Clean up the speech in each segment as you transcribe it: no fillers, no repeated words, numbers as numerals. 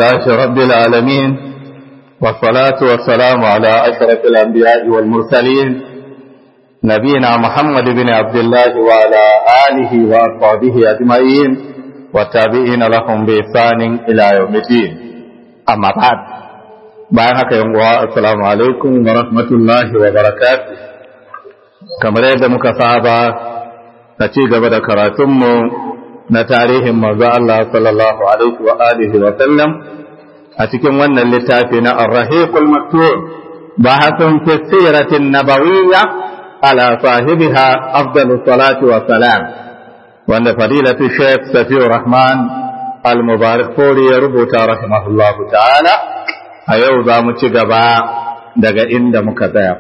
لله رب العالمين والصلاة والسلام على أشرف الأنبياء والمرسلين نبينا محمد بن عبد الله وعلى آله وأصحابه أجمعين والتابعين لهم بإحسان إلى يوم الدين أما بعد بارك الله السلام عليكم ورحمة الله وبركاته كما يبدأ مكسابة نتيجة بدأ كراتم na tarihin manzo Allah sallallahu alaihi wa alihi wa sallam a cikin wannan littafi na Ar-Rahiqul Maktub bahathun fi siratin nabawiyya ala sahibiha afdalus salati wa salam wanda fadilatu Sheikh Safiur Rahman Al-Mubarakpuri ya rubuta rahimahullahu ta'ala a yau za mu ci gaba daga inda muka tsaya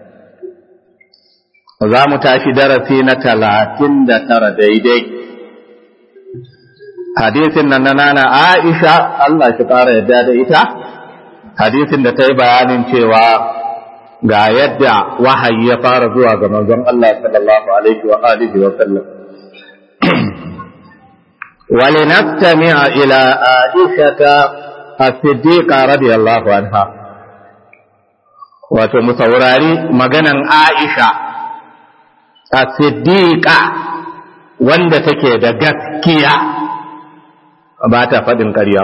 za mu tashi darasi na 39 daidai hadisin nan na nana Aisha Allah shi ƙara yadda da ita hadisin da ta yi bayanin cewa ga yadda wahayi ya fara zuwa ga manzon Allah sallallahu alaihi wa alihi wa sallam walinastami'a ila Aisha as-Siddiqa radiyallahu anha wato mu saurari maganan Aisha as-Siddiqa wanda take da gaskiya ba ta faɗin ƙarya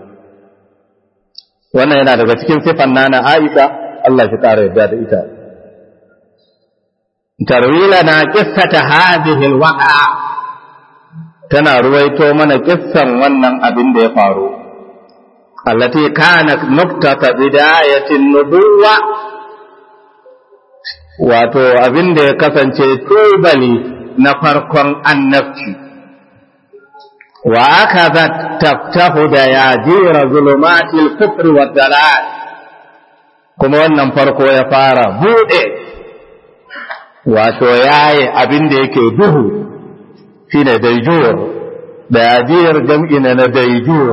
wannan yana daga cikin sifan nana Aisha Allah shi ƙara yadda da ita tarwila na qissata hadhihi alwaqa tana ruwaito mana kissan wannan abin da ya faru allati kanat nuqtata bidayatin nubuwa wato abin da ya kasance tubali na farkon annabci وأخذت تفتح دياجير ظلمات الكفر والضلال kuma wannan farko ya fara buɗe wato yayi abin da yake duhu shine daijur dayajir jam'i na daijur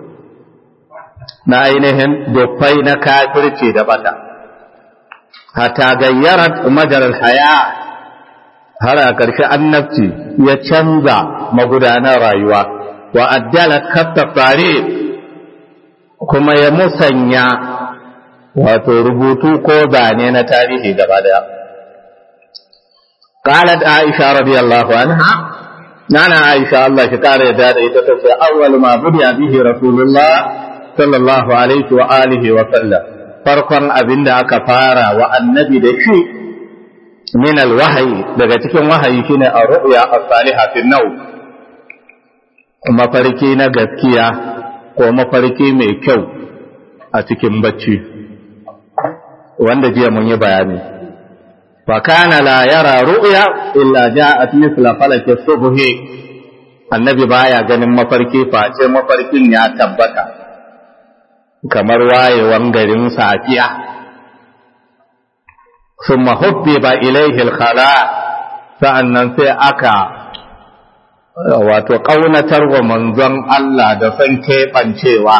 na ainihin dufai na kafirci da bata hatta gayyarat majaral haya har a ƙarshe annabci ya canza magudanar rayuwa wa addala kattafare kuma ya musanya wato rubutu ko zane na tarihi gaba daya qalat aisha radiyallahu anha nana aisha Allah ki kare da ita tace awwal ma budiya bihi rasulullah sallallahu alaihi wa alihi wa sallam farkon abinda aka fara wa annabi da shi min alwahyi daga cikin wahayi shine ar-ru'ya as-salihah fi an-nawm mafarki na gaskiya ko mafarki mai kyau a cikin bacci wanda jiya mun yi bayani fa kana la yara ru'ya illa ja'at mithla falaki subhi annabi baya ganin mafarki face mafarkin ya tabbata kamar wayewan garin safiya thumma hubbiba ilayhi al-khala sa'annan sai aka wato ƙaunatar wa manzon Allah da son keɓancewa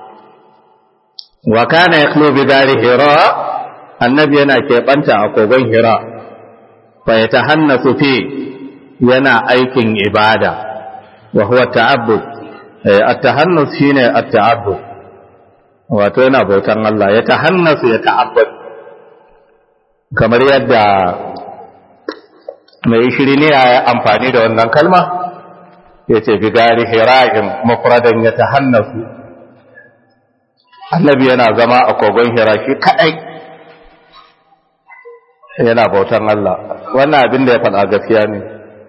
wa kana yakhlu bi dari hira annabi yana keɓanta a kogon hira fa yatahannasu fi yana aikin ibada wa huwa ta'abbud at-tahannus shine at-ta'abbud wato yana bautan Allah ya tahannasu ya ta'abbud kamar yadda mai shiri ne ya amfani da wannan kalma yace bi gari hira'in mufradan yatahannasu annabi yana zama a kogon hira shi kadai yana bautan Allah wannan abin da ya faɗa gaskiya ne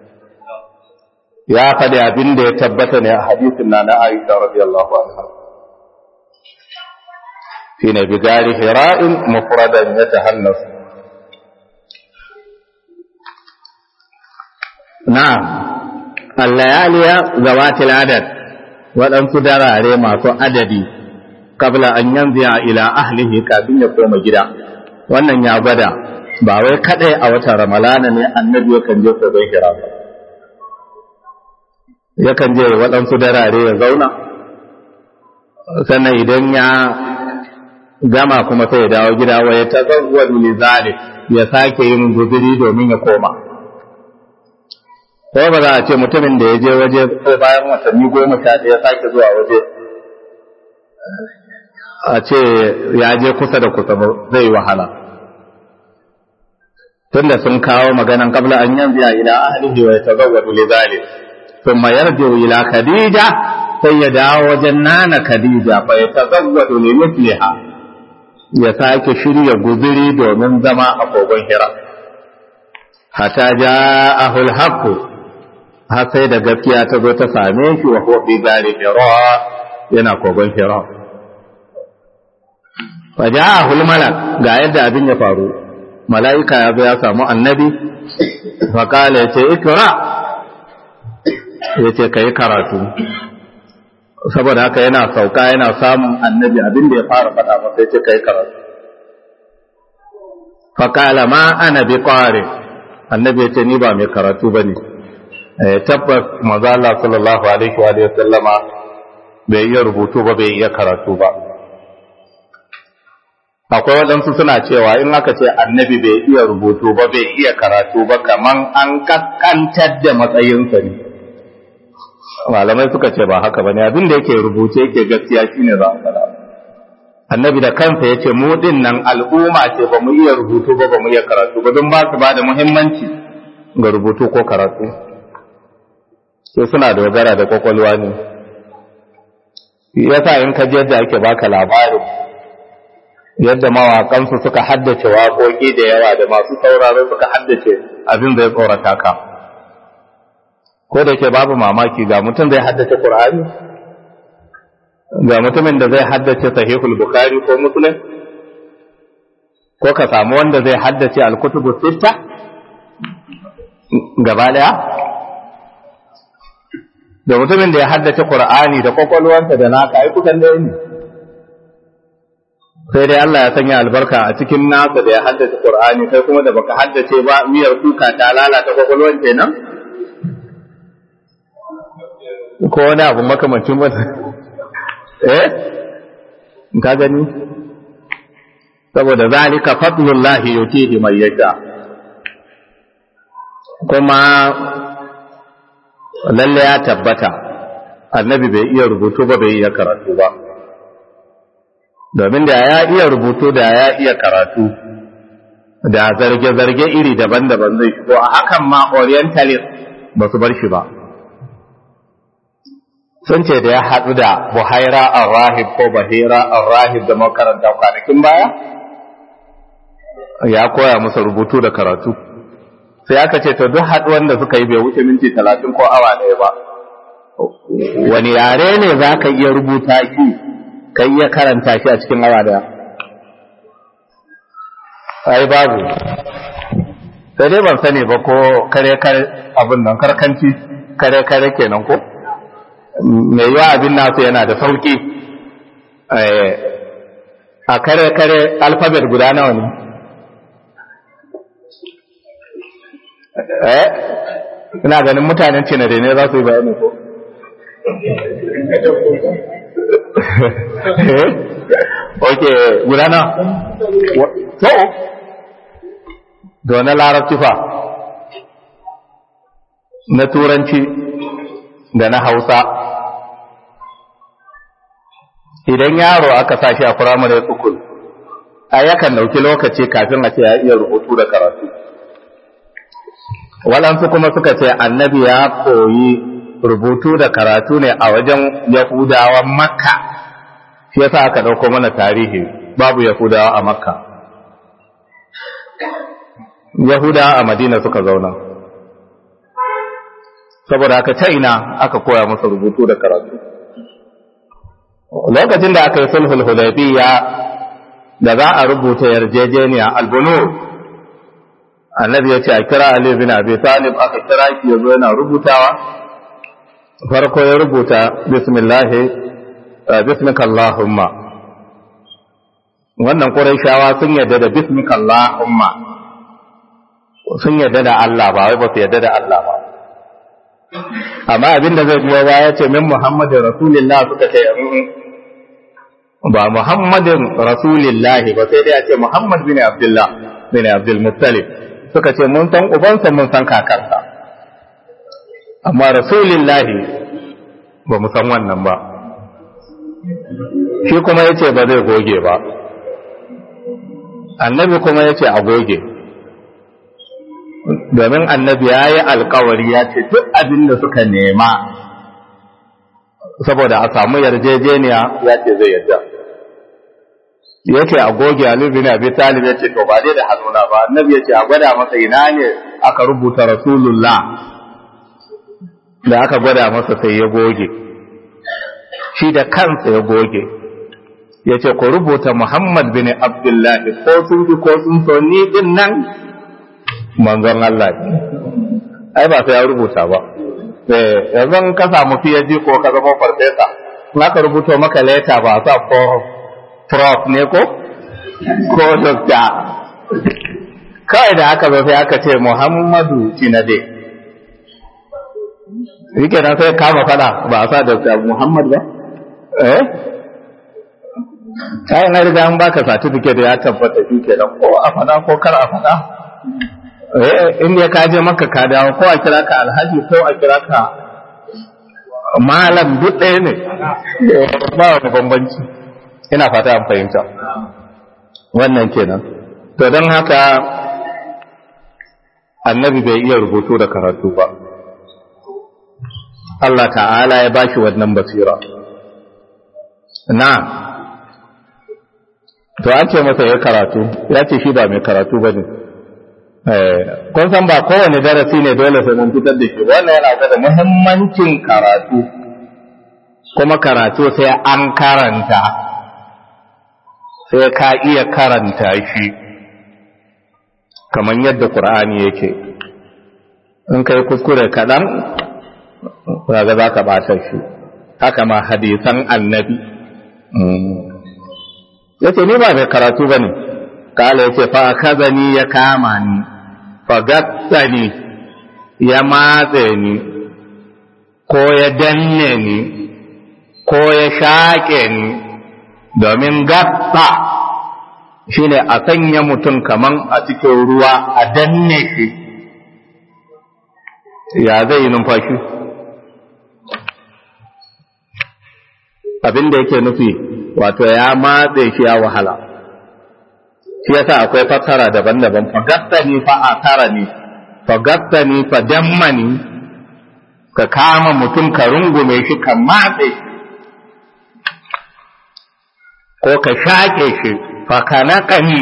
ya faɗi abin da ya tabbata ne a hadisin na Aisha radiyallahu anha shine bi gari hira'in mufradan yatahannasu na'am allayaliya zawatil adad waɗansu darare masu adadi kabla an yanziya ila ahlihi kafin ya koma gida wannan ya gwada ba wai kadai a watan ramalana ne annabi yakan je kogon hira ba yakan je waɗansu darare ya zauna sannan idan ya gama kuma sai ya dawo gida wa ya tazawwadu li zalik ya sake yin guzuri domin ya koma ko ba za a ce mutumin da ya je waje ko bayan watanni 11 ya sake zuwa waje a ce ya je kusa da kusa zai wahala tunda sun kawo maganan qabla an yanzu ila ahlihi wa yatazawwadu lidhalik thumma yarji'u ila khadija sai ya dawo wajen nana khadija fa yatazawwadu li mithliha ya sake shirya guzuri domin zama a kogon hira hatta ja'ahu al-haqq har sai da gaskiya ta zo ta same shi wa huwa fi dari hira yana kogon hira fa ja'ahu al-malak ga yadda abin ya faru mala'ika ya zo ya samu annabi fa kala yace ikra yace kai karatu saboda haka yana sauka yana samun annabi abin da ya fara faɗa masa yace kai karatu fa kala ma ana bi qari annabi yace ni ba mai karatu bane tabbas manzo Allah sallallahu alaihi wa sallama bai iya rubutu ba bai iya karatu ba akwai waɗansu suna cewa in aka ce annabi bai iya rubutu ba bai iya karatu ba kaman an kaskantar da matsayinsa ne malamai suka ce ba haka bane abin da yake rubuce yake gaskiya shine za a faɗa annabi da kansa yace mu din nan al'umma ce ba mu iya rubutu ba ba mu iya karatu ba don ba su ba da muhimmanci ga rubutu ko karatu sai suna dogara da kwakwalwa ne yasa in ka je yadda ake baka labarin yadda mawaƙansu suka haddace waƙoƙi da yawa da masu sauraro suka haddace abin zai tsorata ka ko da ke babu mamaki ga mutum zai haddace Qur'ani ga mutumin da zai haddace Sahihul Bukhari ko Muslim ko ka samu wanda zai haddace Al-Kutubu Sitta gaba daya da mutumin da ya haddace Qur'ani da kwakwalwarsa da naka ai kusan da ne sai dai Allah ya sanya albarka a cikin nasa da ya haddace Qur'ani kai kuma da baka haddace ba miyar kuka ta lalata kwakwalwar kenan ko wani abu makamancin wata ka gani saboda zalika fadlullahi yutihi man yasha kuma lalle ya tabbata annabi bai iya rubutu ba bai iya karatu ba domin da ya iya rubutu da ya iya karatu da zarge-zarge iri daban-daban zai shigo a hakan ma orientalist ba su bar shi ba sun ce da ya haɗu da buhaira al-rahib ko bahira al-rahib da makaranta kwanakin baya ya koya musu rubutu da karatu sai aka ce to duk haɗuwan da suka yi bai wuce minti 30 ko awa ɗaya ba wani yare ne za ka iya rubuta shi ka iya karanta shi a cikin awa ɗaya ai babu sai dai ban sani ba ko kare-kare abin nan karkanci kare-kare kenan ko mai yawa abin nasu yana da sauki a kare-kare alfabet guda nawa ne ina ganin mutanen cinare ne za su yi bayani ko ok guda nawa to da na larabci fa na turanci da na hausa idan yaro aka sa shi a firamare school a yakan dauki lokaci kafin a ce ya iya rubutu da karatu waɗansu kuma suka ce annabi ya koyi rubutu da karatu ne a wajen yahudawan makka shi yasa aka ɗauko mana tarihi babu yahudawa a makka yahudawa a madina suka zauna saboda aka ina aka koya masa rubutu da karatu lokacin da aka yi sulhul hudaybiyya da za a rubuta yarjejeniya albunu annabi ya ce a kira Ali bin Abi Talib aka kira shi yazo yana rubutawa farko ya rubuta bismika Allahumma wannan Qurayshawa sun yarda da bismika Allahumma sun yarda da Allah ba wai ba su yarda da Allah ba amma abinda zai biyo ba ya ce min Muhammadin Rasulullah suka ce ba Muhammadin Rasulullah ba sai dai a ce Muhammad bin Abdullah bin Abdul Muttalib suka ce mun san ubansa mun san kakarsa amma Rasulullah ba mu san wannan ba shi kuma ya ce ba zai goge ba, annabi kuma ya ce a goge, domin annabi ya yi alkawari ya ce duk abin da suka nema saboda a samu yarjejeniya ya ce zai yarda. Ya ce a goge Ali bin Abi Talib ya ce to ba dai da hannuna ba, annabi ya ce a gwada masa ina ne aka rubuta Rasulullah, da aka gwada masa sai ya goge, shi da kansa ya goge, ya ce ku rubuta Muhammad bin Abdullahi ko sun fi ko sun so ni din nan manzon Allah ne. Ai ba sai ya rubuta ba. Yanzu ka samu PhD ko ka zama farfesa, in aka rubuta maka leta ba sa ko prof ne ko doctor. Kawai da aka zo sai aka ce Muhammadu Cinade. Yake nan sai kama fada ba a sa Dr. Muhammad ba? Kai na riga an baka certificate ya tabbata shi kenan ko a fada ko kar a fada. In ya kaje maka ka dawo ko a kira ka alhaji ko a kira ka malam duk ɗaya ne, ba wani bambanci. Ina fata an fahimta. Wannan kenan. To don haka annabi bai iya rubutu da karatu ba. Allah ta'ala ya bashi wannan basira. Na, to an ce masa ya karatu, ya ce shi ba mai karatu ba ne. Kun san ba kowane darasi ne dole sai mun fitar da shi, wannan yana da muhimmancin karatu, kuma karatu sai an karanta, sai ka iya karanta shi, kamar yadda Ƙur'ani yake. In kai kuskure kaɗan, ga za ka ɓata shi, haka ma hadisan annabi. Ya ce, ni ba mai karatu ba ne, kala ya ce, fa kazani ya kama ni, fa gatsani ya matse ni, ko ya danne ni, ko ya shaƙe ni, domin gatsa shi ne a sanya mutum kaman a cikin ruwa a danne shi, ya zai yi numfashi. Abin da yake nufi wato ya matse shi ya wahala, shi yasa akwai fassara daban-daban, fagassani fa asarani, fagassani fa dammani, ka kama mutum ka rungume shi ka matse ko ka shaƙe shi, fa kanaqani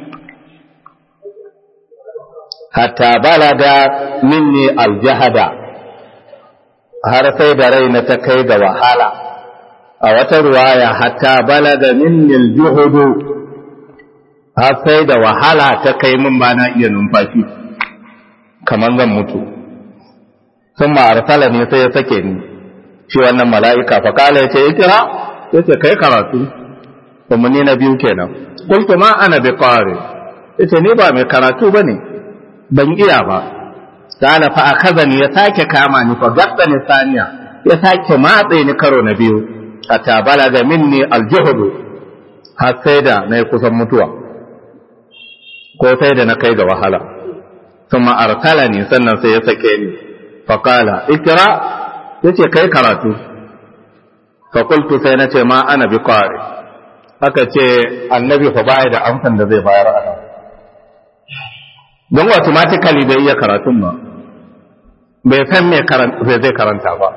hatta balaga minni aljahada, har sai da raina ta kai ga wahala. A wata ruwaya hatta balaga minni aljuhudu, har sai da wahala ta kai min ba na iya numfashi kamar zan mutu. Sun ma'arsala ne sai ya sake ni, shi wannan mala'ika fa kala ya ce ikira, ya ce kai karatu, kuma ni na biyu kenan. Kultu ma ana bi ƙware, ya ce ni ba mai karatu ba ne, ban iya ba. Kala fa akazani ya sake kama ni fa gasta ni saniya, ya sake matse ni karo na biyu, hatta balaga minni aljuhudu, har sai da na yi kusan mutuwa, ko sai da na kai ga wahala. Kuma arsala ni sannan sai ya sake ni, faƙala ikira, ya ce kai karatu, faƙultu sai na ce ma ana bi ƙware, aka ce annabi fa baya da amsan da zai bayar a nan, don automatically bai iya karatun ba, bai san me zai karanta ba,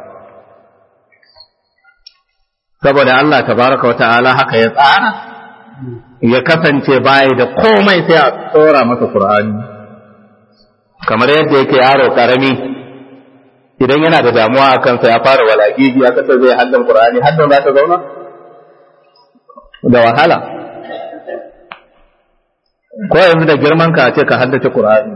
saboda Allah tabaraka wa ta'ala haka ya tsara, ya kasance baya da komai sai a tsora masa Qur'ani, kamar yadda yake yaro karami idan yana da damuwa a kansa ya fara walagigi ya kasar zai haddan Qur'ani, haddan za ta zauna da wahala. Ko yanzu da girman ka ce ka haddace Qur'ani,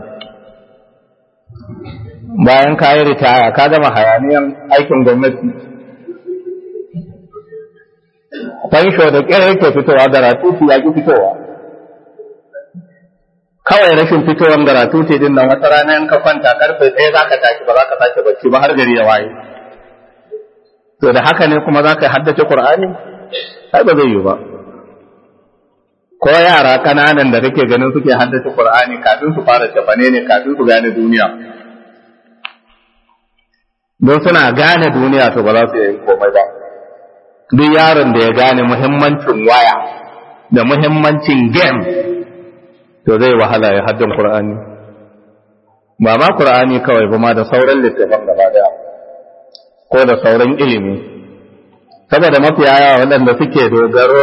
bayan ka yi ritaya ka gama hayaniyan aikin gwamnati, fansho da ƙyar yake fitowa, garatuti ya ki fitowa. Kawai rashin fitowar garatuti din nan wata rana in ka kwanta karfe 1 za ka tashi, ba za ka tashi bacci ba har gari ya waye. To da haka ne kuma za ka haddace Qur'ani? Ai ba zai yi ba. Ko yara kananan da kake ganin suke haddace Qur'ani kafin su fara tafane ne, kafin su gane duniya. Don suna gane duniya to ba za su yi komai ba. duk yaron da ya gane muhimmancin waya da muhimmancin game to zai wahala ya haddin Qur'ani, ba ma Qur'ani kawai ba ma da sauran littafan gaba daya ko da sauran ilimi, saboda mafiya yawa waɗanda suke dogaro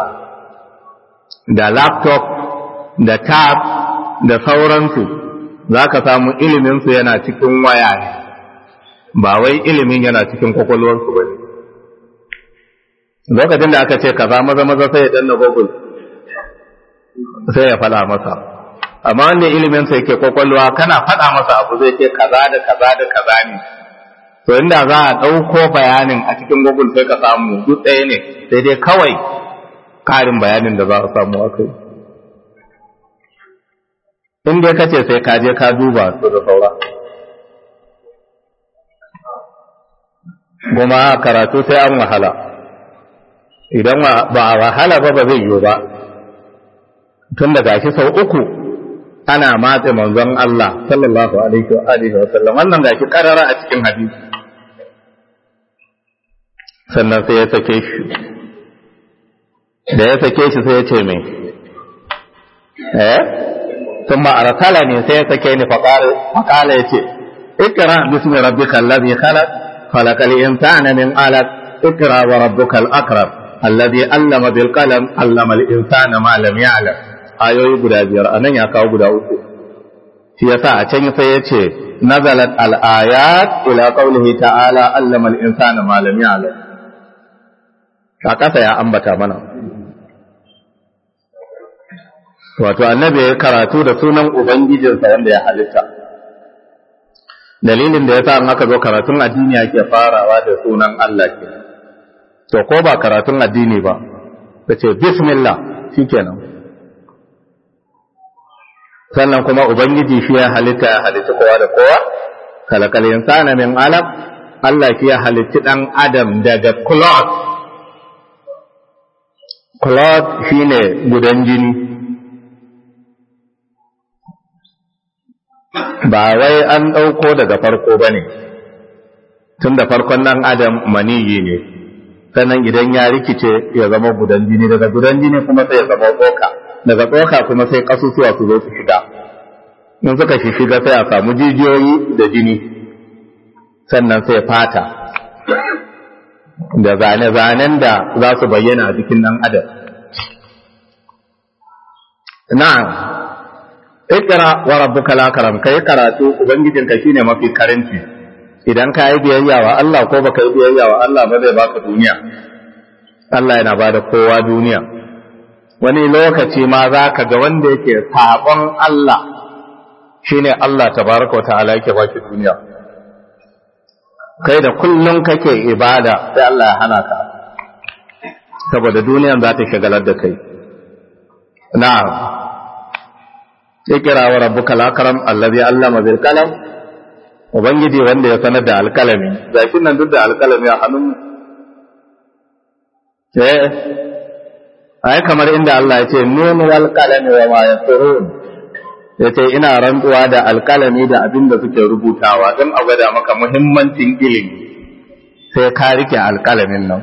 da laptop da tab da sauransu za ka samu iliminsu yana cikin waya ne, ba wai ilimin yana cikin kwakwalwarsu ba ne. Lokacin da aka ce kaza maza sai ya danna Google sai ya faɗa masa, amma wanda iliminsa yake kwakwalwa kana faɗa masa abu zai ce kaza da kaza da kaza ne, to inda za a ɗauko bayanin a cikin Google sai ka samu duk ɗaya ne, sai dai kawai ƙarin bayanin da za a samu a kai. In dai kace sai ka je ka duba su da saura. Kuma karatu sai an wahala, idan ba a wahala ba zai yiwu ba, tun da gashi sau uku ana matse manzon Allah sallallahu alaihi wa sallam, wannan gashi karara a cikin hadisi. Sannan sai ya sake shi, da ya sake shi sai ya ce mai ثم أرسلني سيسكيني فقال يتي اقرأ باسم ربك الذي خلق الإنسان من علق اقرأ وربك الأكرم الذي علم بالقلم علم الإنسان ما لم يعلم ayoyi guda biyar anan ya kawo guda uku shi yasa a can sai yace nazalat al-ayat ila qawlihi ta'ala allama al-insana ma lam ya'lam ka kasa ya ambata mana wato annabi ya karatu da sunan ubangijinsa wanda ya halitta. Dalilin da ya sa aka zo karatun addini ake farawa da sunan Allah ke, to ko ba karatun addini ba ka ce bismillah shikenan. Sannan kuma ubangiji shi ya halitta kowa da kowa, kalakal insana min alaq, Allah shi ya halitti dan adam daga cloth shine gudan jini, ba wai an ɗauko daga farko ba ne, tun da farkon nan adam maniyi ne, sannan idan ya rikice ya zama gudan jini, daga gudan jini kuma sai ya zama tsoka, daga tsoka kuma sai ƙasusuwa su zo su shiga, in suka shiga sai a samu jijiyoyi da jini, sannan sai fata da zane-zanen da za su bayyana a jikin ɗan adam. Na'am, ikra wa rabbuka al-akram, kai karatu ubangijinka shine mafi karanci. Idan ka yi biyayya wa Allah ko baka yi biyayya wa Allah ba zai baka duniya. Allah yana bada kowa duniya. Wani lokaci ma za ka ga wanda yake sabon Allah shine Allah tabaraka wa ta'ala yake baki duniya. Kai da kullum kake ibada sai Allah ya hana ka, saboda duniyan za ta shagalar da kai. Na'am, ikra wa rabbuka al-akram allazi allama bil qalam, ubangiji wanda ya sanar da alkalami, gashin nan duk da alkalami a hannun ai kamar inda Allah ya ce nun wal qalami wa ma yasrun, yace ina rantsuwa da alkalami da abin da suke rubutawa don a gwada maka muhimmancin ilimi, sai ka rike alkalamin nan.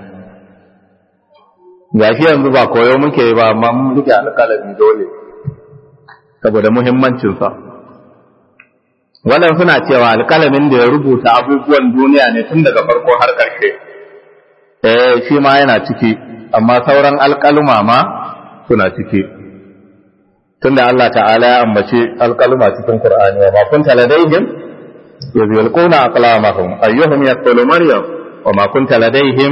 Gashi yanzu ba koyo muke ba, amma mun rike alkalami dole saboda muhimmancinsa. Wannan suna cewa alkalamin da ya rubuta abubuwan duniya ne tun daga farko har ƙarshe, shi ma yana ciki, amma sauran alkaluma ma suna ciki, tunda Allah ta'ala ya ambaci alkaluma cikin Qur'ani, wa ma kunta ladaihim idh yulquna aqlamahum ayyuhum yaqulu maryam, wa ma kunta ladaihim,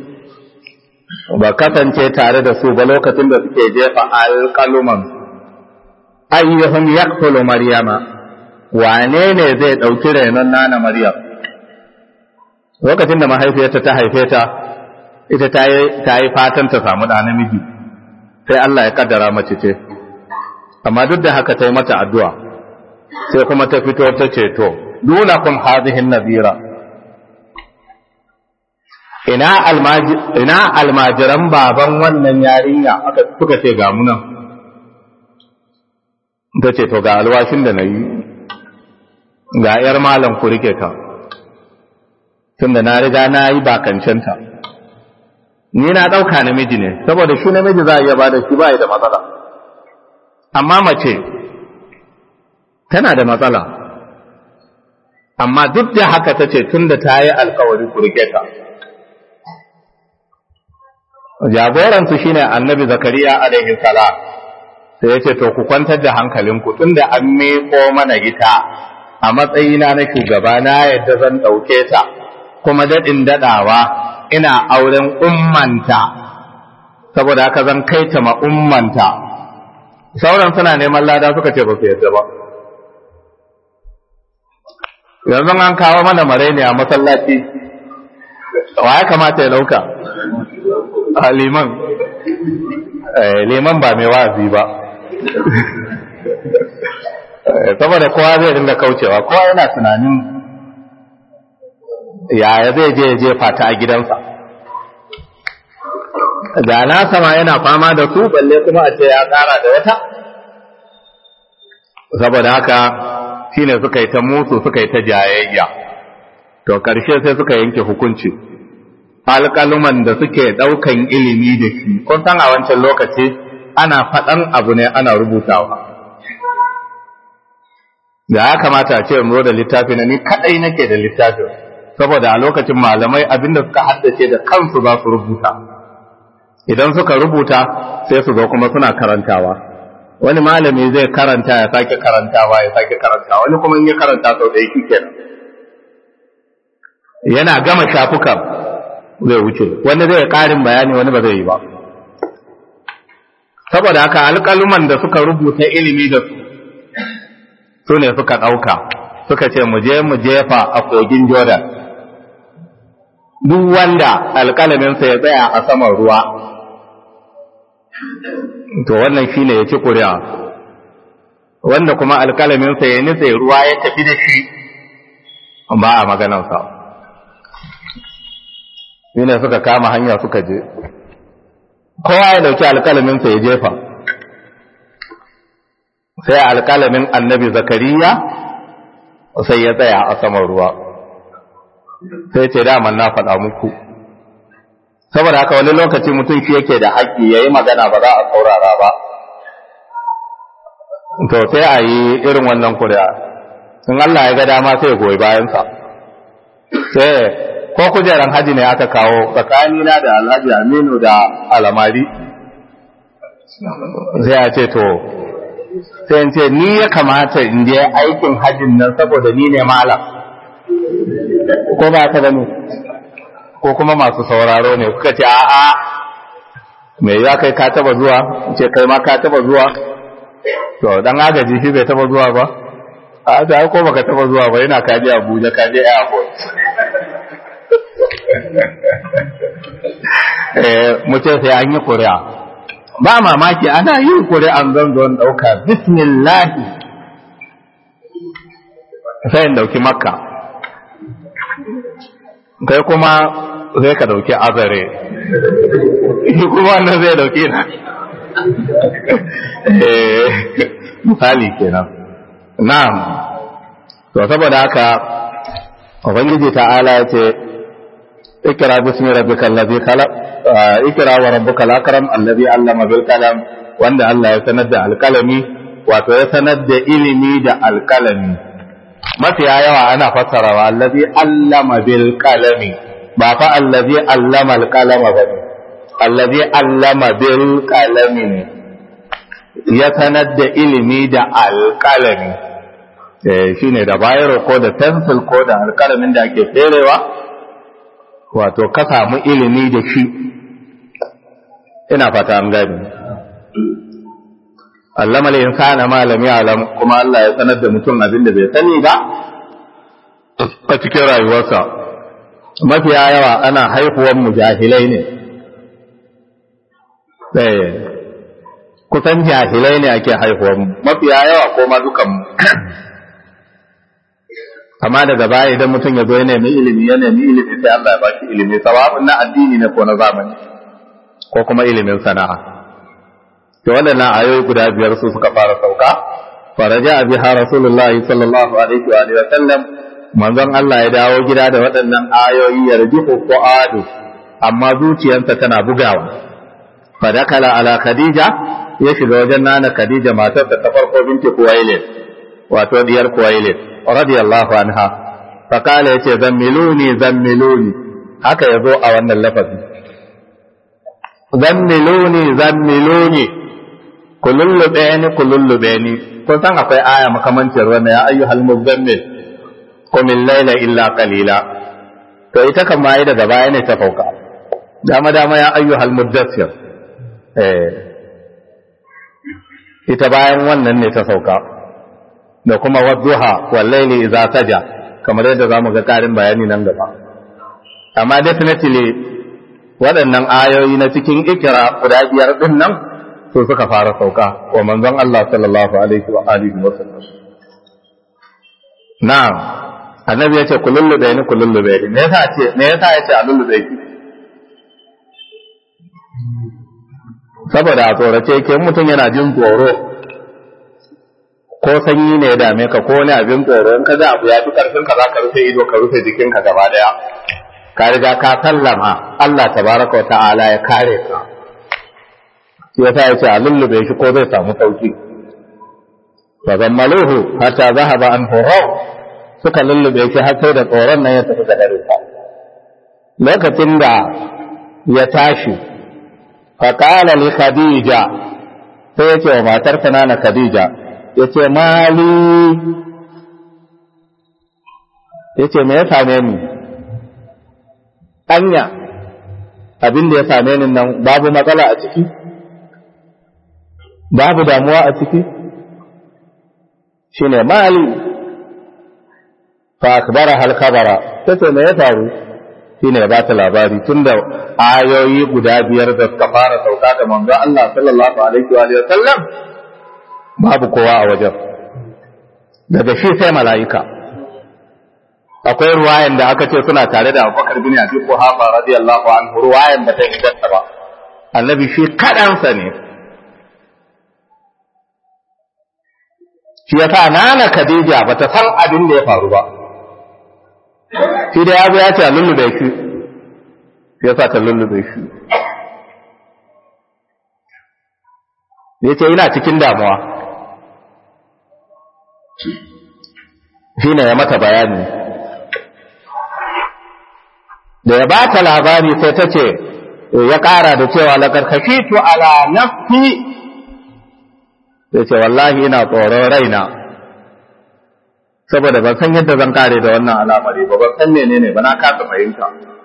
ba kasance tare da su ba lokacin da suke jefa alkaluman, ayyuhum yaqulu maryama, wane ne zai ɗauki renon nana Maryam? Lokacin da mahaifiyarta ta haife ta, ita ta yi fatan ta samu ɗa namiji, sai Allah ya kaddara mace ce, amma duk da haka ta yi mata addu'a, sai kuma ta fito ta ce, to, dunakum hazihin nazira. Ina almajiran baban wannan yarinya suka ce ga munan, ta ce, to, ga alwashin da na yi, ga ‘yar malam ku rike ta, tunda na riga na yi bakancenta, ni na ɗauka namiji ne saboda shi namiji za a iya bada shi ba da matsala amma mace tana da matsala amma duk da haka ta ce tun da ta yi alkawari ku rike ta jagoransu shine annabi zakariya alaihi salam sai ya ce to ku kwantar da hankalinku tun da an miƙo mana ita a matsayina na shugaba na yadda zan ɗauke ta kuma daɗin daɗawa ina auren ummanta saboda haka zan kai ta ma ummanta sauran suna neman lada suka ce ba su yadda ba yanzu an kawo mana maraini a masallaci wa ya kamata ya dauka a liman ba mai wa'azi ba saboda kowa zai dinga kaucewa kowa yana tunanin yaya zai je jefa ta a gidansa da na sama yana fama da su balle kuma a ce ya kara da wata saboda haka shine suka yi ta mutu suka yi ta jayayya to karshe sai suka yanke hukunci alƙaluman da suke ɗaukan ilimi da shi kun san a wancan lokaci ana faɗan abu ne ana rubutawa da ya kamata a ce in zo da littafi na ni kaɗai nake da littafi saboda a lokacin malamai abinda suka haddace da kansu za su rubuta idan suka rubuta sai su zo kuma suna karantawa wani malami zai karanta ya sake karantawa ya sake karantawa wani kuma in ya karanta sau da yake kenan yana gama shafukan zai wuce wani zai karin bayani wani ba zai yi ba saboda haka alƙaluman da suka rubuta ilimi da su ne suka ɗauka suka ce mu je mu jefa a kogin Jordan duk wanda alƙalaminsa ya tsaya a saman ruwa to wannan shine ya ci ƙuri'a wanda kuma alƙalaminsa ya nitse ruwa ya tafi da shi ba a maganarsa shine suka kama hanya suka je kowa ya dauki alƙalaminsa ya jefa sai alƙalamin annabi zakariya sai ya tsaya a saman ruwa sai ce daman na faɗa muku saboda haka wani lokaci mutum shi yake da haƙƙi ya yi magana ba za a saurara ba to sai a yi irin wannan kuri'a in Allah ya ga dama sai ya goyi bayansa sai ko kujeran haji ne aka kawo tsakanina da alhaji aminu da alamari sai a ce to sai in ce ni ya kamata in je aikin hajin nan saboda ni ne malam ko ba ka gani ko kuma masu sauraro ne kuka ce a'a me ya kai ka taba zuwa ce kai ma ka taba zuwa to dan agaji shi bai taba zuwa ba a da ko baka taba zuwa ba yana kaje Abuja kaje airport mutum sai an yi ƙuri'a ba mamaki ana yin ƙuri'an zan zo ɗauka bismillahi sai in ɗauki makka kai kuma zai ka ɗauki azare shi kuma wannan zai ɗauki na misali kenan na'am to saboda haka ubangiji ta'ala ya ce ikra bismi rabbikal ladhi khalaq ikra wa rabbukal akram alladhi allama bil qalam wanda Allah ya sanar da alkalami wato ya sanar da ilimi da alkalami mafiya yawa ana fassarawa alladhi allama bil qalami ba fa alladhi allama al qalama ba alladhi allama bil qalami ya sanar da ilimi da alkalami shine da bayar ko da pencil ko da alkalamin da ake ferewa wato ka samu ilimi da shi ina fata an gani allama al-insana ma lam ya'lam kuma Allah ya sanar da mutum abin da bai sani ba a cikin rayuwarsa mafiya yawa ana haihuwar mujahilai ne kusan jahilai ne ake haihuwar mafiya yawa ko ma dukan amma daga baya idan mutum ya zo ya nemi ilimi sai Allah ya bashi ilimi sawabin na addini ne ko na zamani ko kuma ilimin sana'a to waɗannan ayoyi guda biyar su suka fara sauka faraja biha rasulullahi sallallahu alaihi wa sallam manzon Allah ya dawo gida da waɗannan ayoyi yarjihu fuadu amma zuciyarsa tana bugawa fadakala ala khadija ya shiga wajen nana khadija matar da ta farko binti kuwailid wato diyar kuwailid radiyallahu anha fakala yace zammiluni haka yazo a wannan lafazi zammiluni kulullube ni kun san akwai aya makamancin wannan ya ayyuhal muzammil qumil layla illa qalila to ita kan ma daga baya ne ta fauka dama ya ayyuhal muddathir ita bayan wannan ne ta sauka da kuma wadduha wal layli idza saja kamar yadda zamu ga karin bayani nan gaba amma definitely waɗannan ayoyi na cikin ikra guda biyar din nan su suka fara sauka wa manzon Allah sallallahu alaihi wa alihi wa sallam na'am annabi yace kulullube ni me yasa yace a lullube ki saboda a tsorace ke mutum yana jin tsoro ko sanyi ne ya dame ka ko wani abin tsoro in ka ga abu ya fi karfin ka za ka rufe ido ka rufe jikinka gaba daya ka riga ka sallama Allah tabaraka wa ta'ala ya kare ka shi yasa yace a lullube shi ko zai samu sauki fa zammaluhu hatta zahaba an hurra suka lullube shi har sai da tsoron nan ya tafi da dare lokacin da ya tashi fa qala li khadija sai yace wa matar kanana khadija yace mali yace me ya same ni anya abin da ya same ni nan babu matsala a ciki babu damuwa a ciki shine mali fa akbara hal khabara tace me ya faru shine ba ta labari tunda ayoyi guda biyar da suka fara sauka da manzo Allah sallallahu alaihi wa sallam babu kowa a wajen daga shi sai mala'ika akwai ruwayan da aka ce suna tare da Abubakar bin Abi Quhafa radiyallahu anhu ruwayan da ta inganta ba annabi shi kadansa ne shi yasa nana Khadija bata san abin da ya faru ba shi da yazo ya ce lullube shi yasa ta lullube shi yace ina cikin damuwa shine ya mata bayani da ya bata labari sai ta ce ya ƙara da cewa laqad khashitu ala nafsi sai ce wallahi ina tsoron raina saboda ban san yadda zan kare da wannan al'amari ba ban san menene ba na kasa fahimta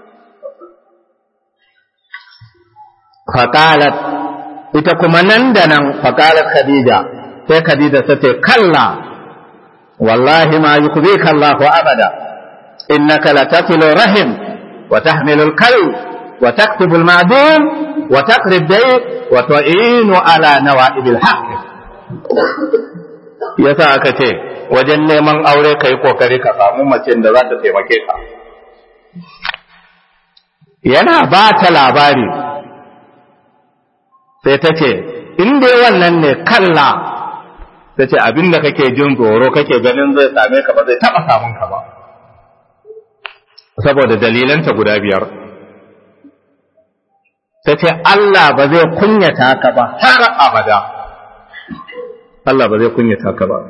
faqalat ita kuma nan da nan faqalat khadija sai khadija ta ce kalla wallahi ma yukzika Allah abada innaka latasilu rahim wa tahmilu al-kalb wa taktubu al-ma'dum wa taqri ad-dayq wa tu'inu ala nawa'ib al-haqq yasa aka ce wajen neman aure kai kokari ka samu mace da za ta taimake ka yana ba ta labari sai ta ce in dai wannan ne kalla ta ce abinda kake jin tsoro kake ganin zai same ka ba zai taɓa samun ka ba saboda dalilanta guda biyar ta ce Allah ba zai kunyata ka ba har abada Allah ba zai kunyata ka ba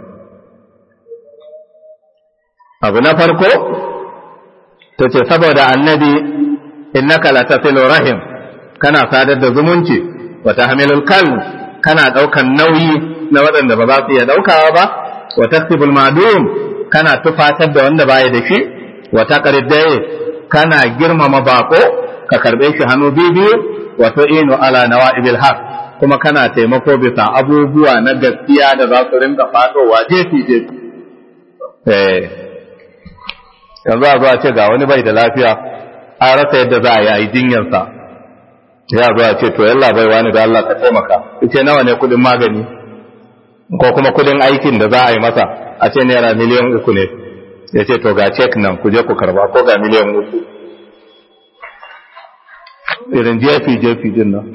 abu na farko ta ce saboda annabi innaka latasilu rahim kana sadar da zumunci wa tahmilul kalb kana daukan nauyi na waɗanda ba za su iya daukawa ba wa taktibul madum kana tufatar da wanda baya da shi wa taqrid kana girmama bako ka karbe shi hannu biyu wa tu'inu ala nawa'ibil haq kuma kana taimako bisa abubuwa na gaskiya da za su rinka fadowa jefi jefi yanzu a zuwa ce ga wani bai da lafiya an rasa yadda za a yi jinyarsa ya zuwa ce to yalla bai wani da Allah ka taimaka ce nawa ne kudin magani ko kuma kudin aikin da za a yi masa a ce naira miliyan 3 ne ya ce to ga cek nan ku je ku karba ko ga miliyan 3 irin jefi din nan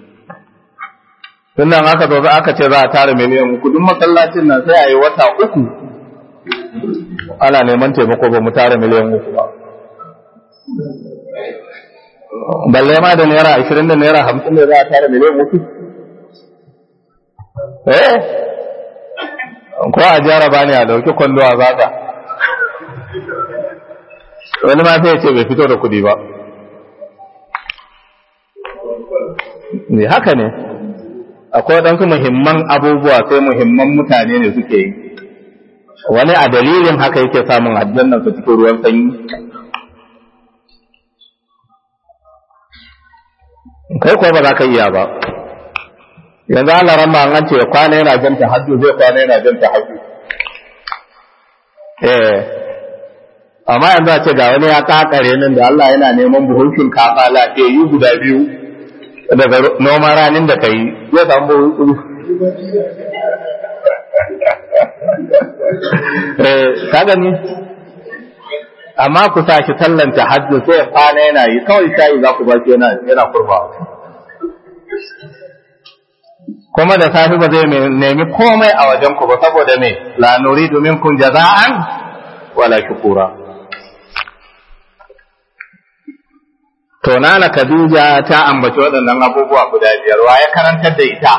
tun nan aka zo aka ce za a tara miliyan 3 duk masallacin nan sai a yi wata 3 ana neman taimako ba mu tara miliyan 3 ba balle ma da naira 20 da naira 50 da za a tara miliyan mutu ko a jaraba ne a dauki kwallo a zaga wani ma sai ya ce bai fito da kudi ba ne haka ne akwai waɗansu muhimman abubuwa sai muhimman mutane ne suke yi wani a dalilin haka yake samun aljannan su cikin ruwan sanyi kai kuwa ba za ka iya ba yanzu Allah ran ma an ce kwana yana janta hajju zai kwana yana janta hajju amma yanzu a ce ga wani ya kakare nan da Allah yana neman buhun shinkafa lafiyayyu guda biyu daga noman ranin da ka yi zai samu buhun kudu ka gani amma ku sa shi tallanta hajju sai ya kwana yana yi kawai shayi za ku ba shi yana kurbawa kuma da safi ba zai nemi komai a wajen ku ba saboda me la nuridu minkum jaza'an wala shukura to nana Khadija ta ambaci waɗannan abubuwa guda biyar wa ya karantar da ita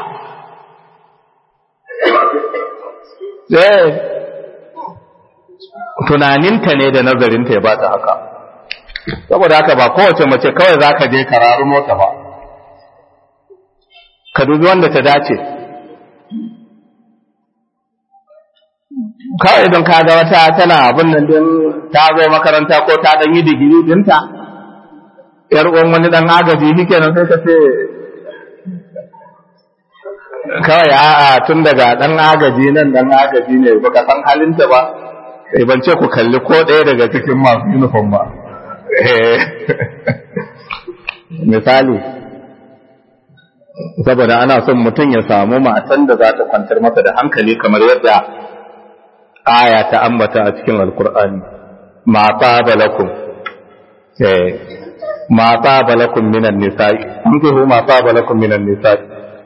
tunaninta ne da nazarinta ya ba ta haka saboda haka ba kowace mace kawai za ka je kararu mota ba ka dubi wanda ta dace kawai don ka ga wata tana abin nan din ta zo makaranta ko ta dan yi digiri dinta yar uwan wani dan agaji shike nan sai ka ce kawai a'a tun daga dan agaji nan dan agaji ne baka san halinta ba sai ban ce ku kalli ko ɗaya daga cikin masu uniform ba misali saboda ana son mutum ya samu matan da za ta kwantar masa da hankali kamar yadda aya ta ambata a cikin alkur'ani ma taba lakum ma taba lakum minan nisa'i ankihu ma taba lakum minan nisa'i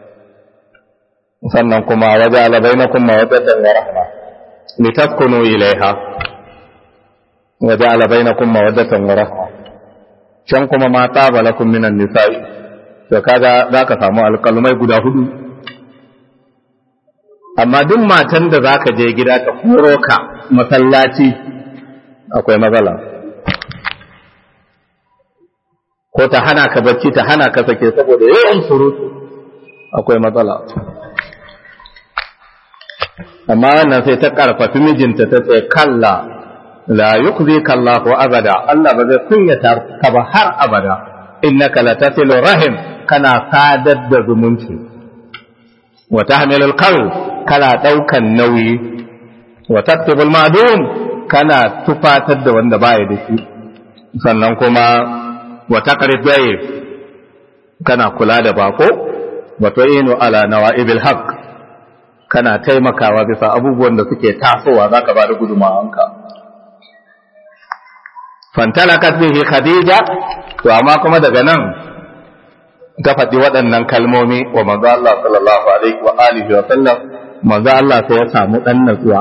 sannan kuma waja'ala bainakum mawaddatan wa rahma litaskunu ilaiha waja'ala bainakum mawaddatan wa rahma can kuma ma taba lakum minan nisa'i to kaga zaka samu alƙalmai guda 4 amma duk matan da zaka je gida ta koro ka masallaci akwai matsala ko ta hana ka bacci ta hana ka sake saboda yawan surutu akwai matsala amma wannan sai ta karfafi mijinta ta ce kalla la yukhzika Allah abada Allah ba zai kunyata ka ba har abada innaka latasilu rahim kana sadar da zumunci wa tahmilul qalb kana daukan nauyi wa taktibul ma'dum kana tufatar da wanda baya da shi sannan kuma wa taqrib bayt kana kula da bako wa tu'inu ala nawa'ibil haqq kana taimakawa bisa abubuwan da suke tasowa zaka ba da gudumawanka fantalakat bihi khadija to amma kuma daga nan ta faɗi waɗannan kalmomi wa manzo Allah sallallahu alaihi wa alihi wa sallam manzo Allah sai ya samu dan natsuwa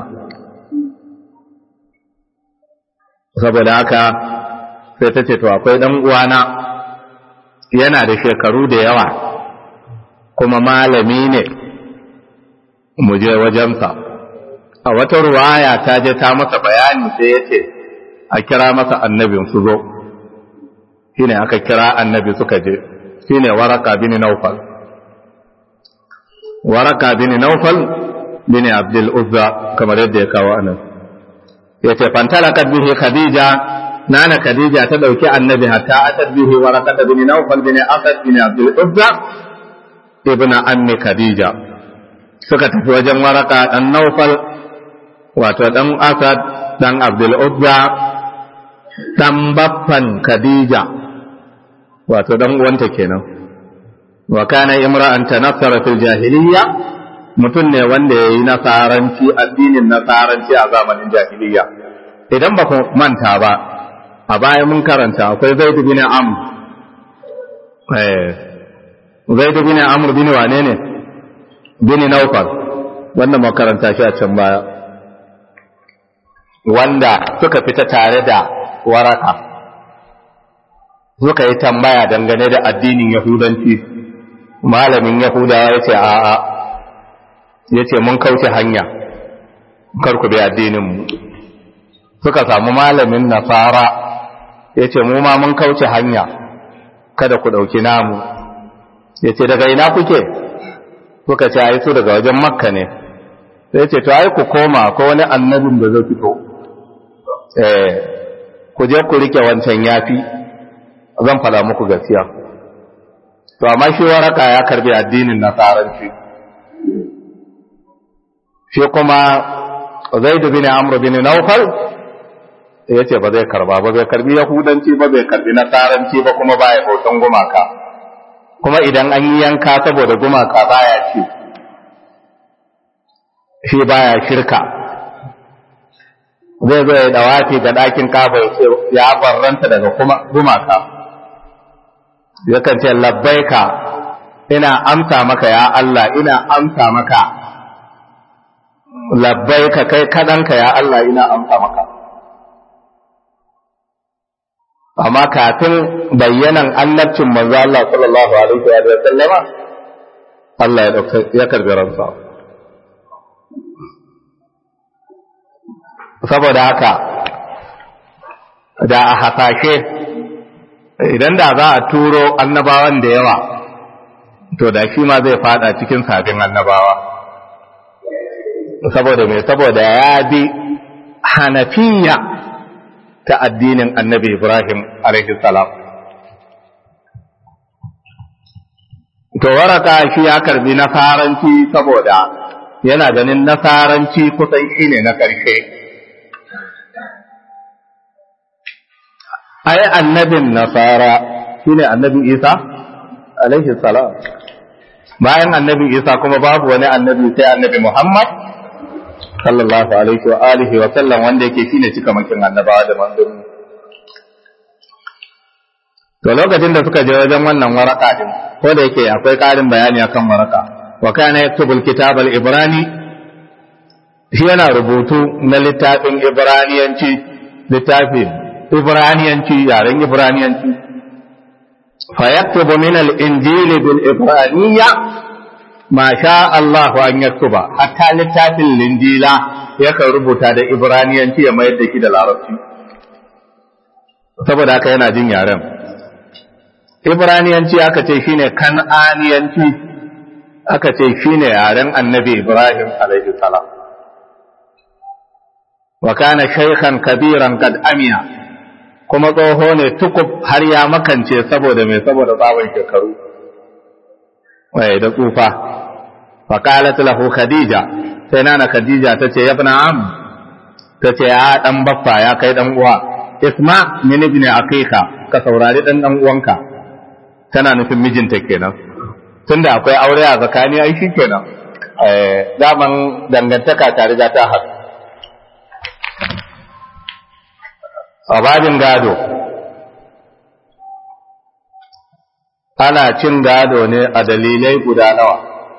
saboda haka sai ta ce to akwai dan uwana yana da shekaru da yawa kuma malami ne mu je wajensa a wata ruwaya ta je ta masa bayani sai ya ce a kira masa annabin su zo shine aka kira annabi suka je shine waraka bin naufal bin abdul uzza kamar yadda ya kawo anan yace fantalakat bihi khadija nana khadija ta dauki annabi hatta atad bihi waraka bin naufal bin asad bin abdul uzza ibn ammi khadija suka tafi wajen waraka dan naufal wato dan asad dan abdul uzza dan baffan khadija wato dan uwanta kenan wa kana imra'an tanassara fil jahiliyya mutun ne wanda yayi nasaranci addinin nasaranci a zamanin jahiliyya idan ba ku manta ba a baya mun karanta akwai zaid bin amr zaid bin amr bin wane ne bin naufal wannan makaranta shi a can baya wanda suka fita tare da waraka suka yi tambaya dangane da addinin yahudanci. Malamin yahudawa ya ce a'a, ya ce mun kauce hanya, kar ku bi addininmu. Suka samu malamin nasara ya ce mu ma mun kauce hanya, kada ku ɗauki namu. Ya ce daga ina kuke? Suka ce ai su daga wajen Makka ne. Sai ce to ai ku koma ko wani annabin da zai fito, ku je ku rike wancan yafi, zan fada muku gaskiya. To amma shi Waraka ya karbi addinin nasaranci, shi kuma Zaid bin Amr bin Nawfal ya ce ba zai karba ba, zai karbi yahudanci ba, zai karbi nasaranci ba, kuma baya bautan gumaka, kuma idan an yi yanka saboda gumaka baya ci, shi baya shirka. Zai zo ya dawafi ga ɗakin Kaaba ya ce ya barranta daga gumaka, yakan ce labbaika, ina amsa maka ya Allah, ina amsa maka, labbaika kai kaɗanka ya Allah, ina amsa maka. Amma kafin bayyanan annabcin manzo Allah sallallahu alaihi wa sallama, Allah ya karbi ransa. Saboda haka da a hasashe, idan da za a turo annabawan da yawa, to da shi ma zai fada cikin sabbin annabawa. Saboda me? Saboda ya bi hanafiya ta addinin annabi Ibrahim alaihi salam. To Waraka shi ya karbi nasaranci saboda yana ganin nasaranci kusan shine na ƙarshe. Ai annabin nasara shine annabi Isa alaihi salam. Bayan annabi Isa kuma babu wani annabi sai annabi Muhammad sallallahu alaihi wa alihi wa sallam, wanda yake shine cikamakin annabawa da manzanni. To lokacin da suka je wajen wannan Waraka din, ko da yake akwai ƙarin bayani akan Waraka, wa kana yaktubul kitab al-ibrani, shi yana rubutu na littafin Ibraniyanci, littafin Ibraniyanci, yaren Ibraniyanci. Fa yaktubu min al-injil bil ibraniyya ma sha Allah an yaktuba, hatta littafin linjila yakan rubuta da Ibraniyanci ya mayar da shi da Larabci, saboda haka yana jin yaren. Ibraniyanci aka ce shine Kan'aniyanci, aka ce shine yaren annabi Ibrahim alaihi salam. Wa kana shaykhan kabiran kad amiya, kuma tsoho ne tukub har ya makance saboda mai, saboda tsawon shekaru da tsufa. Fa qalat lahu Khadija, sai nana Khadija tace ya ibn am, tace ya dan baffa, ya kai dan uwa, isma min ibn aqiqa, ka saurari dan uwanka. Tana nufin mijinta kenan, tunda akwai aure a zakani ai shikenan, daman dangantaka ta riga ta haɗu. A babin gado, ana cin gado ne a dalilai guda nawa?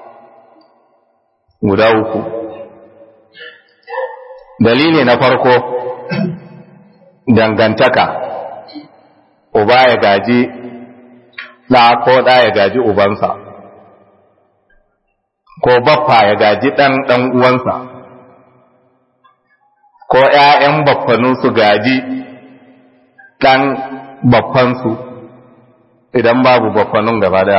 Guda uku. Dalili na farko, dangantaka, uba ya gaji ɗa ko ɗa ya gaji ubansa, ko baffa ya gaji ɗan uwansa, ko ‘ya'yan baffanu su gaji ɗan baffansu idan babu baffanun gaba daya,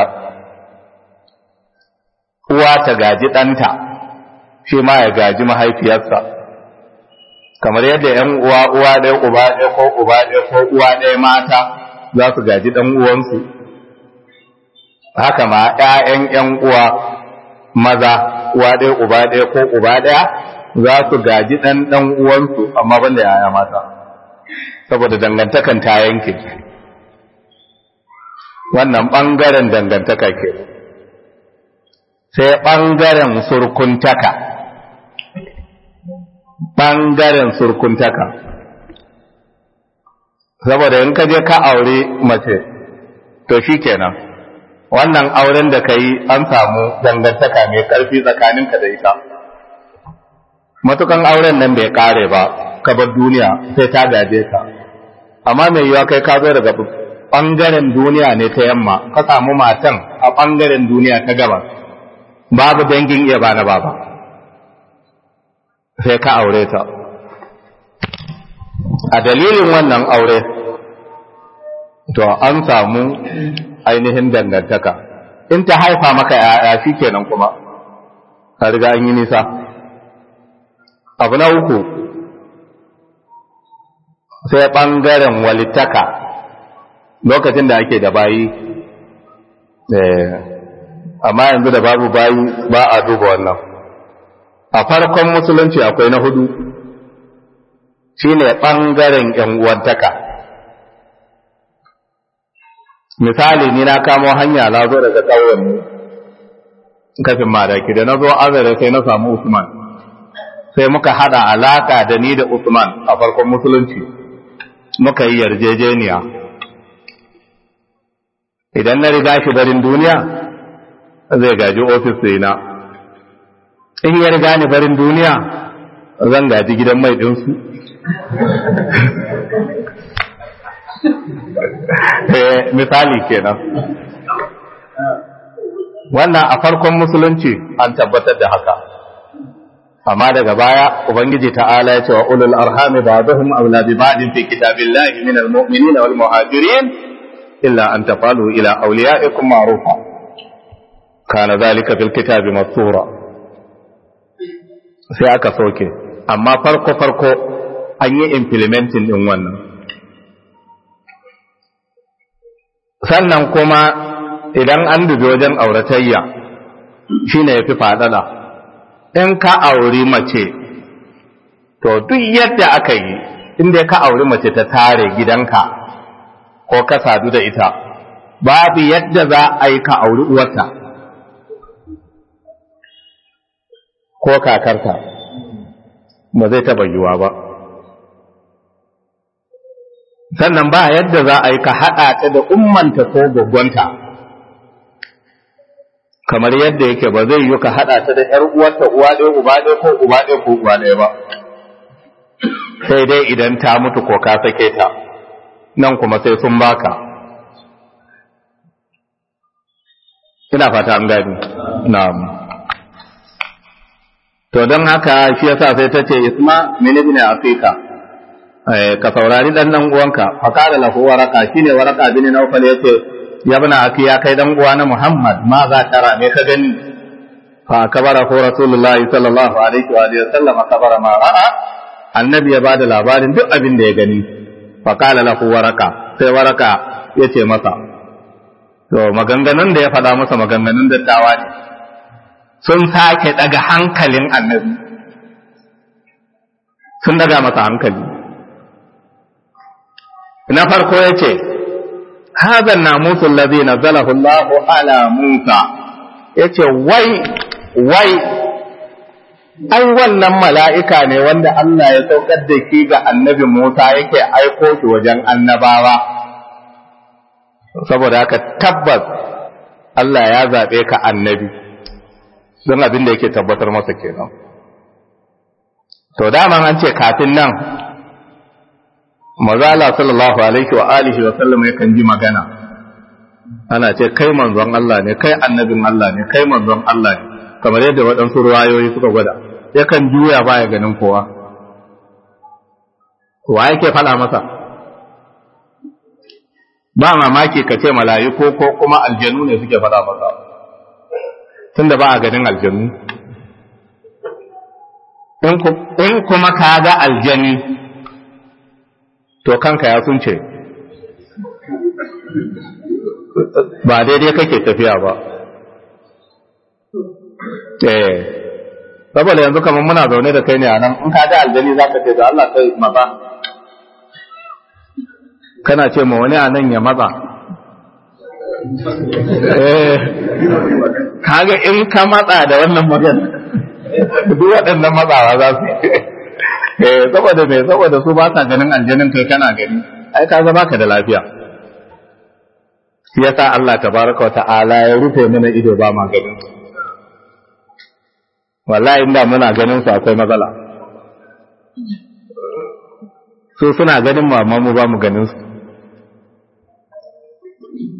uwa ta gaji ɗanta, shi ma ya gaji mahaifiyarsa, kamar yadda ‘yan uwa ɗaya uba ɗaya ko uba ɗaya ko uwa ɗaya mata za su gaji ɗan uwansu, haka ma ‘ya'yan ‘yan uwa maza uwa ɗaya uba ɗaya ko uba ɗaya za su gaji ɗan uwansu, amma banda ‘ya'ya mata, saboda dangantakan ta yanke. Wannan ɓangaren dangantaka ke. Sai ɓangaren surkuntaka. Ɓangaren surkuntaka. Saboda in ka je ka aure mace, to shi kenan. Wannan auren da ka yi an samu dangantaka mai ƙarfi tsakaninka da ita. Matukan auren nan bai ƙare ba, ka bar duniya sai ta gaje ka. Amma mai yiwa kai ka zo daga ɓangaren duniya ne ta yamma ka samu matan a ɓangaren duniya ta gabas babu dangin iya ba na baba sai ka aure ta a dalilin wannan aure to an samu ainihin dangantaka in ta haifa maka ya'ya shi kenan kuma ka riga an yi nisa abu na uku sai ɓangaren walittaka lokacin da ake da bayi amma yanzu da babu bayi ba a duba wannan a farkon musulunci akwai na hudu shine ɓangaren ‘yan uwantaka misali ni na kamo hanya na zo daga ƙauyen kafin madaki da na zo azare sai na samu Usman sai muka hada alaka da ni da Usman a farkon musulunci muka yi yarjejeniya idan na riga shi barin duniya zai gaji ofis ɗina in ya riga ni barin duniya zan gaji gidan mai ɗinsu misali kenan wannan a farkon musulunci an tabbatar da haka amma daga baya ubangiji ta'ala ya ce wa ulul arhami ba'dhum awla bi ba'din fi kitabillahi min almu'minina wal muhajirin illa an tafalu ila awliyaikum ma'rufa kana dhalika fil kitabi mastura sai aka soke amma farko an yi implementing din wannan sannan kuma idan an dubi wajen auratayya shine yafi fadada in ka auri mace to duk yadda aka yi inda ka auri mace ta tare gidanka ko ka sadu da ita babu yadda za a yi ka auri uwarta ko kakarta ba zai taɓa yiwuwa ba sannan ba yadda za a yi ka haɗa ta da ummanta ko gwaggwanta kamar yadda yake ba zai yi ka haɗa ta da ‘yar uwarta uwa ɗaya uba ɗaya ko uba ɗaya ko uba ɗaya ba sai dai idan ta mutu ko ka sake ta nan kuma sai sun baka ina fata an gani na'am to don haka shi yasa sai ta ce isma min ibn afika ka saurari dan uwanka fa qala lahu waraka shine waraka bin nawfal yace ya bana aki ya kai dan uwa na Muhammad ma za tara me ka gani fa kabara ko rasulullahi sallallahu alaihi wa alihi wasallam kabara ma ra'a annabi ya bada labarin duk abin da ya gani fa qala lahu waraka sai waraka yace masa to maganganun da ya faɗa masa maganganun dattawa ne sun sake daga hankalin annabi sun daga masa hankali na farko yace هذا الناموس الذي نزله الله على موسى yace wai ai wannan mala'ika ne wanda Allah ya saukar da shi ga annabi Musa yake aiko shi wajen annabawa saboda haka tabbas Allah ya zaɓe ka annabi don abin da yake tabbatar masa kenan to dama an ce kafin nan mazala sallallahu alaihi wa alihi wa sallam yakan ji magana ana ce kai manzon Allah ne kai annabin Allah ne kai manzon Allah ne kamar yadda waɗansu ruwayoyi suka gwada yakan juya baya ganin kowa wa yake faɗa masa ba mamaki ka ce mala'iku ko kuma aljanu ne suke faɗa masa tunda ba a ganin aljanu in kuma ka ga aljani to kanka ya sunce ba daidai kake tafiya ba saboda yanzu kamar muna zaune da kai ne a nan in ka ga aljani za ka ce da Allah kai maza kana ce ma wani a nan ya maza kaga in ka matsa da wannan magana duk waɗannan matsawa za su saboda me saboda su ba sa ganin aljanin kai kana gani ai ka zama ka da lafiya shi yasa Allah tabaraka wa ta'ala ya rufe mana ido ba ma ganin su wallahi inda muna ganin su akwai matsala su suna ganin mu amma mu ba mu ganin su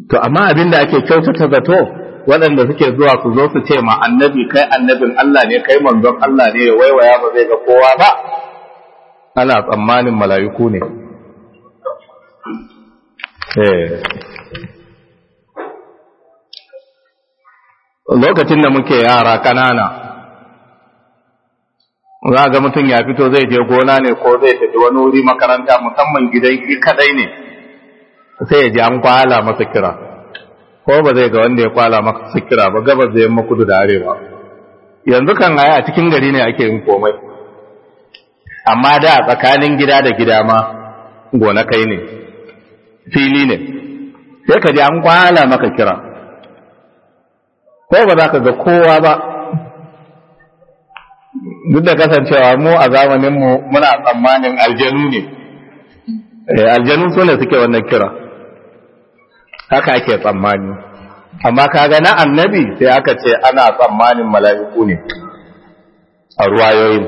to amma abin da ake kyautata zato waɗanda suke zuwa su zo su ce ma annabi kai annabin Allah ne kai manzon Allah ne ya waiwaya ba zai ga kowa ba ana tsammanin mala'iku ne lokacin da muke yara kanana za ga mutum ya fito zai je gona ne ko zai tafi wani wuri makaranta musamman gidan shi kadai ne sai ya ji an kwala masa kira ko ba zai ga wanda ya kwala masa kira ba gabas da yamma kudu da arewa yanzu kan a cikin gari ne ake yin komai amma da tsakanin gida da gida ma gonakai ne fili ne sai ka ji an kwala maka kira ko ba za ka ga kowa ba duk da kasancewa mu a zamaninmu muna tsammanin aljanu ne aljanu su ne suke wannan kira haka ake tsammani amma kaga na annabi sai aka ce ana tsammanin mala'iku ne a ruwayoyin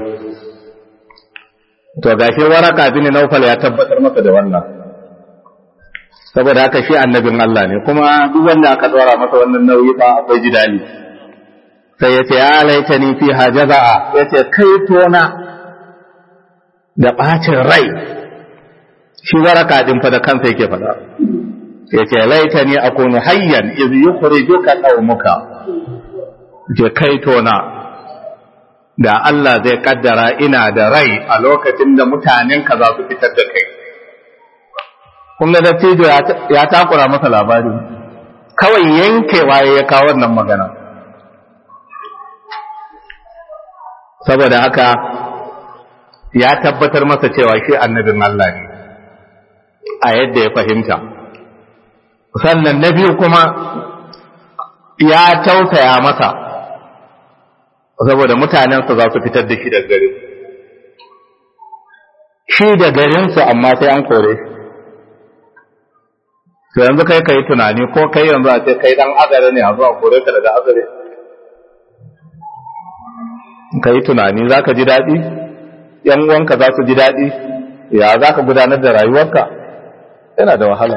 to gashi Waraka bin Nawfal ya tabbatar masa da wannan saboda haka shi annabin Allah ne kuma duk wanda aka dora masa wannan nauyi fa akwai jidali sai yace ya laitani fi hajaza yace kai tona da bacin rai shi Waraka din fa da kansa yake fada yace laitani akunu hayyan iz yukhrijuka qaumuka je kai tona da Allah zai kaddara ina da rai a lokacin da mutanen ka za su fitar da kai kun ga dattijo ya takura masa labari kawai yankewa ya kawo wannan magana saboda haka ya tabbatar masa cewa shi annabin Allah ne a yadda ya fahimta sannan na biyu kuma ya tausaya masa saboda mutanensa za su fitar da shi daga garin shi da garinsu amma sai an kore shi yanzu kai ka yi tunani ko kai yanzu a ce kai dan azare ne a zuwa kore ka daga azare ka yi tunani za ka ji daɗi ‘yan uwanka za su ji daɗi ya za ka gudanar da rayuwarka yana da wahala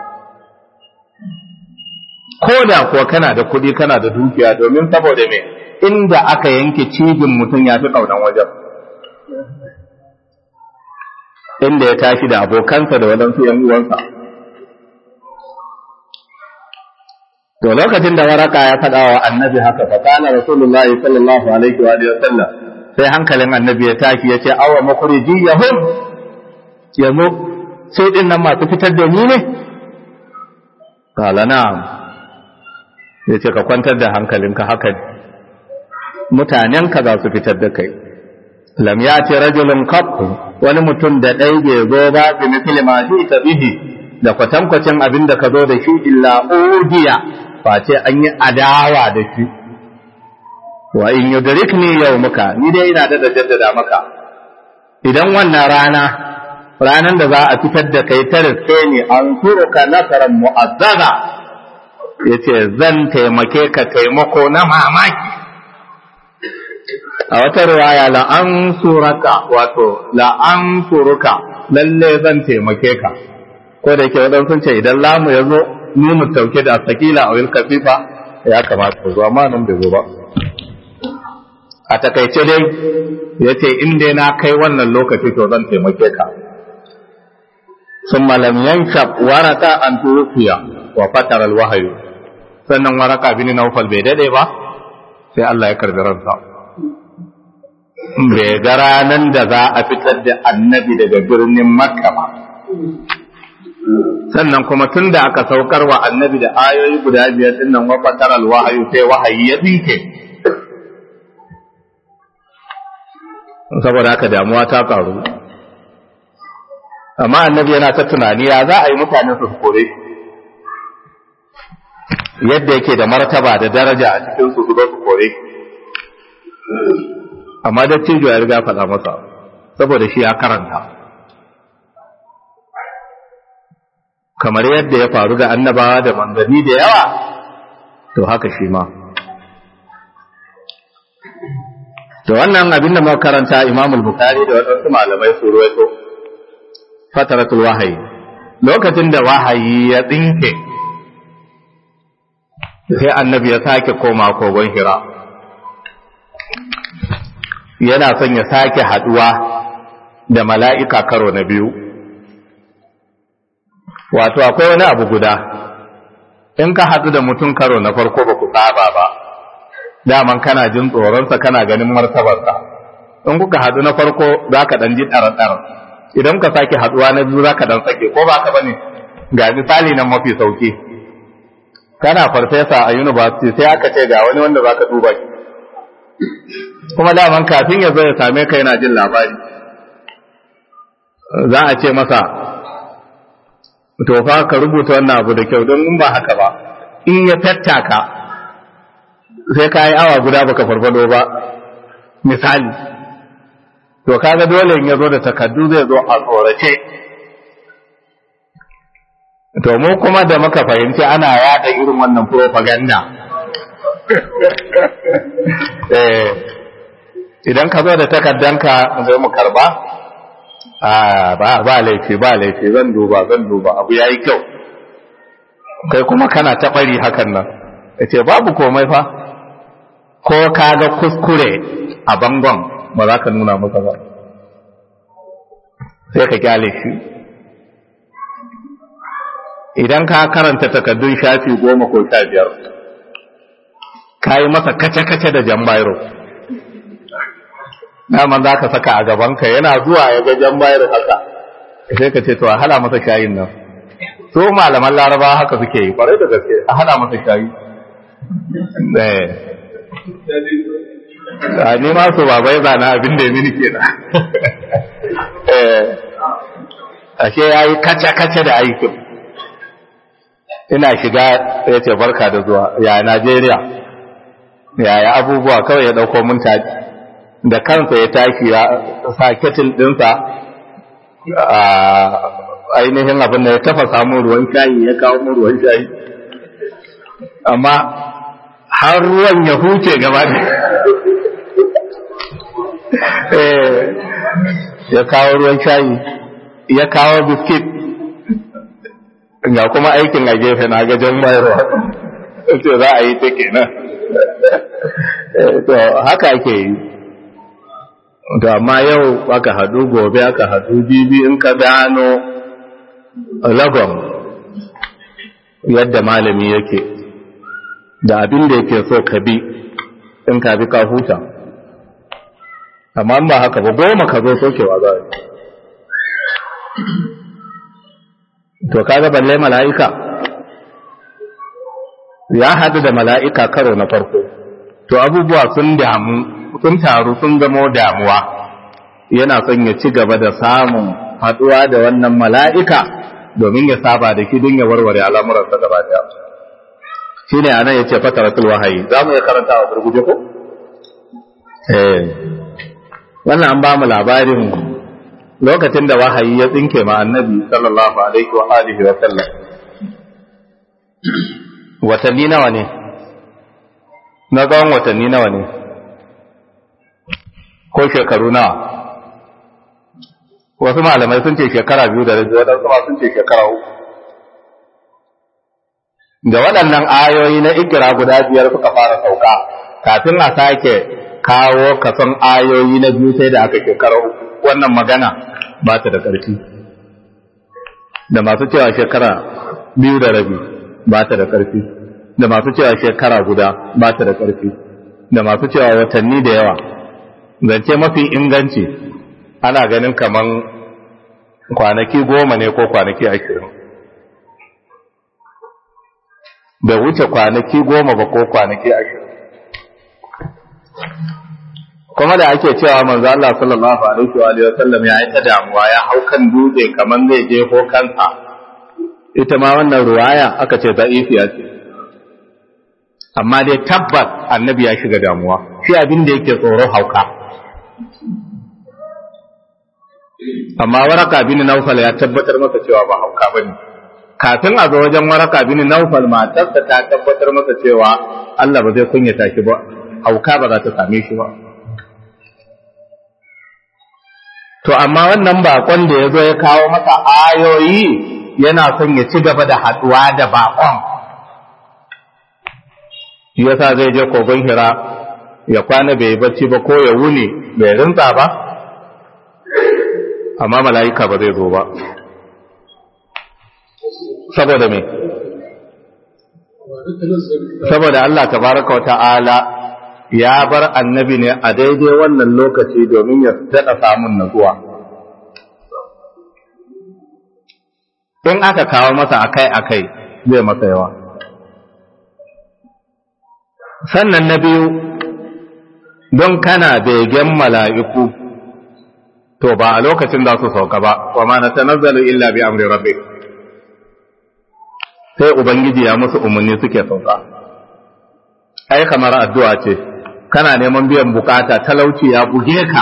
ko da kuwa kana da kuɗi kana da dukiya domin saboda me inda aka yanke cibin mutum ya fi ƙaunar wajen inda ya tashi da abokansa da waɗansu ‘yan uwansa to lokacin da Waraka ya faɗa wa annabi haka fa kana rasulullahi sallallahu alaihi wa sallam sai hankalin annabi ya tashi ya ce awa makhriji yahum yanzu sai din nan masu fitar da ni ne kala na'am ya ce ka kwantar da hankalinka haka ne mutanenka za su fitar da kai lam yati rajulun qat wani mutum da dai bai zo ba bi mithli ma ta bihi da kwatankwacin abin da ka zo da shi illa udiya face an yi adawa da shi wa in yudrikni yawmuka ni dai ina da jaddada maka idan wannan ranan da za a fitar da kai ta riske ni an turuka nasaran mu'azzaza yace zan taimake ka taimako na mamaki a wata riwaya la an suraka wato la an suruka lalle zan taimake ka ko da yake wadansu sun ce idan lamu ya zo nunu tauke da sakila a wil kafifa ya kamata ku zo amma nan bai zo ba a takaice dai yace in dai na kai wannan lokaci to zan taimake ka summa lam yanshab waraka an tufiya wa fatara alwahyu sannan Waraka bin Nawfal bai dade ba sai Allah ya karbi ransa bai ga ranan da za a fitar da annabi daga birnin Makka ba sannan kuma tun da aka saukar wa annabi da ayoyi guda 5 din nan wa fatara alwahyu sai wahayi ya dinke saboda haka damuwa ta karu amma annabi yana ta tunani ya za a yi mutane su kore yadda yake da martaba da daraja a cikin su zo su kore amma dattijo ya riga faɗa masa saboda shi ya karanta kamar yadda ya faru ga annabawa da manzanni da yawa to haka shi ma to wannan abin da muka karanta Imam al-Bukhari da wasu malamai su ruwaito fataratul wahayi lokacin da wahayi ya tsinke sai annabi ya sake koma kogon Hira yana son ya sake haduwa da mala'ika karo na biyu. Wato akwai wani abu guda, in ka haɗu da mutum karo na farko ba ku saba ba, daman kana jin tsoronsa kana ganin martabarsa. In kuka haɗu na farko za ka ɗan ji ɗar-ɗar, idan ka sake haɗuwa na biyu za ka ɗan sake, ko ba ka ba ne? Ga misali nan mafi sauki, kana farfesa a university sai aka ce ga wani wanda za ka duba shi, kuma daman kafin ya zo ya same ka yana jin labari, za a ce masa to fa ka rubuta wannan abu da kyau, don in ba haka ba in ya tattaka sai ka yi awa guda baka farfado ba misali. To kaga dole in ya zo da takardu zai zo a tsorace. To mu kuma da muka fahimci ana yada irin wannan propaganda idan ka zo da takardanka zai mu karba, ba laifi zan duba abu yayi kyau, kai kuma kana ta bari hakan nan, yace babu komai fa, ko kaga kuskure a bangon ba za ka nuna masa ba, sai ka kyale shi. Idan ka karanta takaddun shafi 10 ko 15 ka yi masa kace-kace da jambairo, daman za ka saka a gabanka, yana zuwa ya ga jambairo haka sai ka ce to a hala masa shayin nan. So malaman laraba haka suke yi kwarai da gaske, a hala masa shayi. Ni ma su babai zana abin da ya mini kenan. Ashe ya yi kace-kace da aikin. Ina shiga ya ce barka da zuwa, ya Najeriya, yaya abubuwa, kawai ya ɗauko mun taji da kansa ya tashi ya sa ketil ɗinsa a ainihin abin da ya tafasa mun ruwan shayi, ya kawo mun ruwan shayi, amma har ruwan ya huce gaba da ya kawo ruwan shayi, ya kawo biskit, ga kuma aikin a gefe na gajen mayarwa ce za a yi ta kenan. To haka ake yi. To amma yau aka hadu, gobe aka hadu, jibi in ka gano lagon yadda malami yake da abin da yake so ka bi, in ka bi ka huta. Amma ba haka ba, 10 ka zo sokewa za a yi. To kaga balle mala'ika ya haɗu da mala'ika karo na farko, to abubuwa sun taru sun zamo damuwa, yana son ya ci gaba da samun haɗuwa da wannan mala'ika domin ya saba da shi don ya warware al'amuransa gaba ɗaya. Shi ne a nan ya ce fataratul wahayi, za mu ya karanta a gurguje ko? Wannan an ba mu labarin lokacin da wahayi ya tsinke ma annabi sallallahu alaihi wa alihi wa sallam. Watanni nawa ne? Na tsawon watanni nawa ne? Ko shekaru nawa? Wasu malamai sun ce shekara 2 da rabi, waɗansu ma sun ce shekara 3. Da waɗannan ayoyi na ikira guda 5 suka fara sauka, kafin a sake kawo kason ayoyi na 2 sai da aka shekara 3. Wannan magana ba ta da ƙarfi, da masu cewa shekara 2 da rabi ba ta da ƙarfi, da masu cewa shekara 1 ba ta da ƙarfi, da masu cewa watanni da yawa. Zance mafi inganci ana ganin kaman kwanaki 10 ne ko kwanaki 20, bai wuce kwanaki 10 ba ko kwanaki 20. Kuma da ake cewa manzo Allah sallallahu alaihi wa sallam ya yi ta damuwa, ya hau kan dutse kaman zai je ko kansa, ita ma wannan ruwaya aka ce da'ifiya ce, amma dai tabbas annabi ya shiga damuwa, shi abin da yake tsoro hauka. Amma Waraka bin Naufal ya tabbatar masa cewa ba hauka bane. Kafin a zo wajen Waraka bin Naufal, matarsa ta tabbatar masa cewa Allah ba zai kunyata shi ba, hauka ba za ta same shi ba. To amma wannan bakon da ya zo ya kawo masa ayoyi yana son ya ci gaba da haɗuwa da bakon. shi yasa zai je kogon Hira ya kwana bai bacci ba ko ya wuni bai rinsa ba, amma mala'ika ba zai zo ba. Saboda me? Saboda Allah tabaraka wa ta'ala ya bar annabi ne a daidai wannan lokaci domin ya daɗa samun natsuwa. In aka kawo masa akai-akai zai masa yawa. Sannan na biyu, don kana begen mala'iku, to ba a lokacin za su sauka ba, wa ma na tanazzalu illa bi amri rabbik. Sai Ubangiji ya musu umarni suke sauka. Ai, kamar addu'a ce, kana neman biyan bukata, talauci ya buge ka.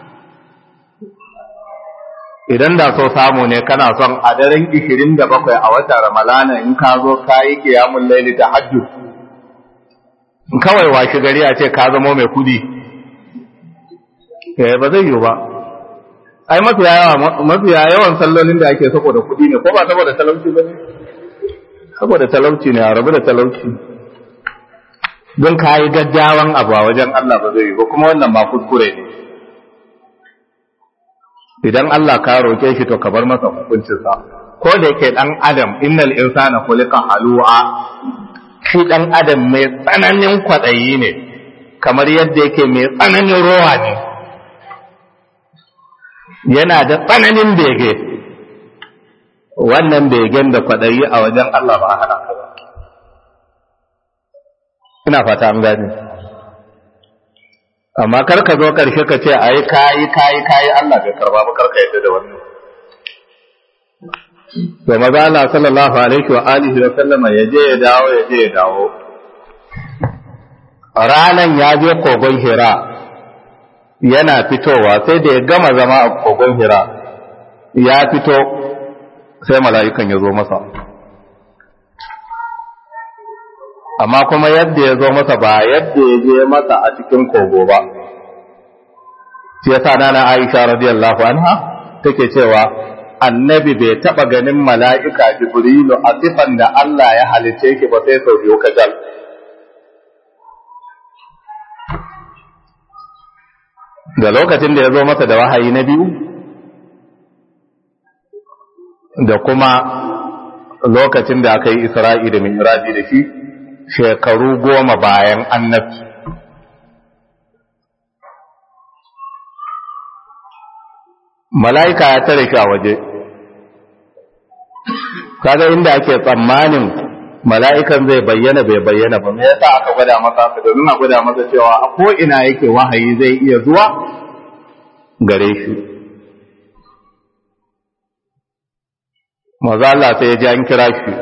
Idan da so samu ne kana son a daren 27 a watan Ramalana in ka zo ka yi kiyamun laili ta hajjud. Kawai washi gari a ce ka zamo mai kudi. Ba zai yiwu ba. Ai, mafiya yawan sallolin da ake saboda kudi ne, ko ba saboda talauci ba ne? Saboda talauci ne, a rabu da talauci. Don ka yi gaggawan abu a wajen Allah ba zai yi ba, kuma wannan ma kuskure ne. Idan Allah ka roƙe shi to ka bar masa hukuncinsa. Ko da yake ɗan Adam, innal insana khuliqa halu'a, shi ɗan Adam mai tsananin kwaɗayi ne, kamar yadda yake mai tsananin rowa ne. Yana da tsananin bege. Wannan begen da kwaɗayi a wajen Allah ba a hana ka ba. Ina fata an gane. Amma kar ka zo ƙarshe ka ce ai kayi Allah bai karba ba, karka yadda da wannan. To maza Allah sallallahu alaihi wa alihi wa sallama ya je ya dawo. Ranan ya je kogon Hira yana fitowa sai da ya gama zama a kogon Hira ya fito sai mala'ikan ya zo masa. Amma kuma yadda ya zo masa ba yadda ya je masa a cikin kogo ba. Shi yasa nana Aisha radiyallahu anha take cewa annabi bai taba ganin mala'ika Jibrilu a sifan da Allah ya halice shi ba sai sau biyu kacal. Da lokacin da ya zo masa da wahayi na biyu, da kuma lokacin da aka yi Isra'i da Mi'raji da shi, shekaru 10 bayan annabci. Mala'ika ya tare shi a waje, kaga inda ake tsammanin mala'ikan zai bayyana bai bayyana ba, me yasa aka gwada masa haka, domin a gwada masa cewa a ko'ina yake wahayi zai iya zuwa gare shi. Maza Allah sai ya ji an kira shi,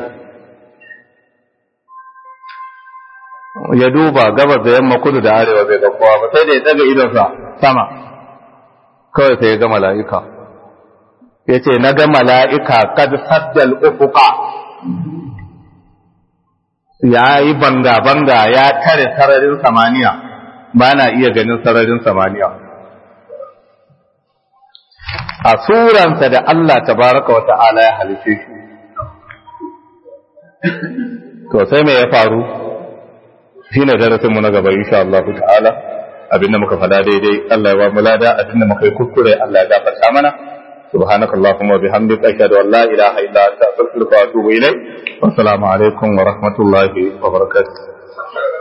ya duba gabas da yamma kudu da arewa bai ga kowa ba, sai da ya daga idonsa sama kawai sai ya ga mala'ika. Ya ce na ga mala'ika kad saddal ufuqa, ya yi banga-banga ya tare sararin samaniya, ba na iya ganin sararin samaniya. A suransa da Allah tabaraka wa ta'ala ya halice shi. To sai me ya faru? Shi ne darasinmu na gaba insha Allah ta'ala, abinda muka fada daidai Allah ya ba mu lada, abinda muka yi kuskure Allah ya gafarta mana. subhanakallahumma wa bihamdika ashhadu an la ilaha illa anta astaghfiruka wa atubu ilayk. Wassalamu alaikum wa rahmatullahi wa barakatuh.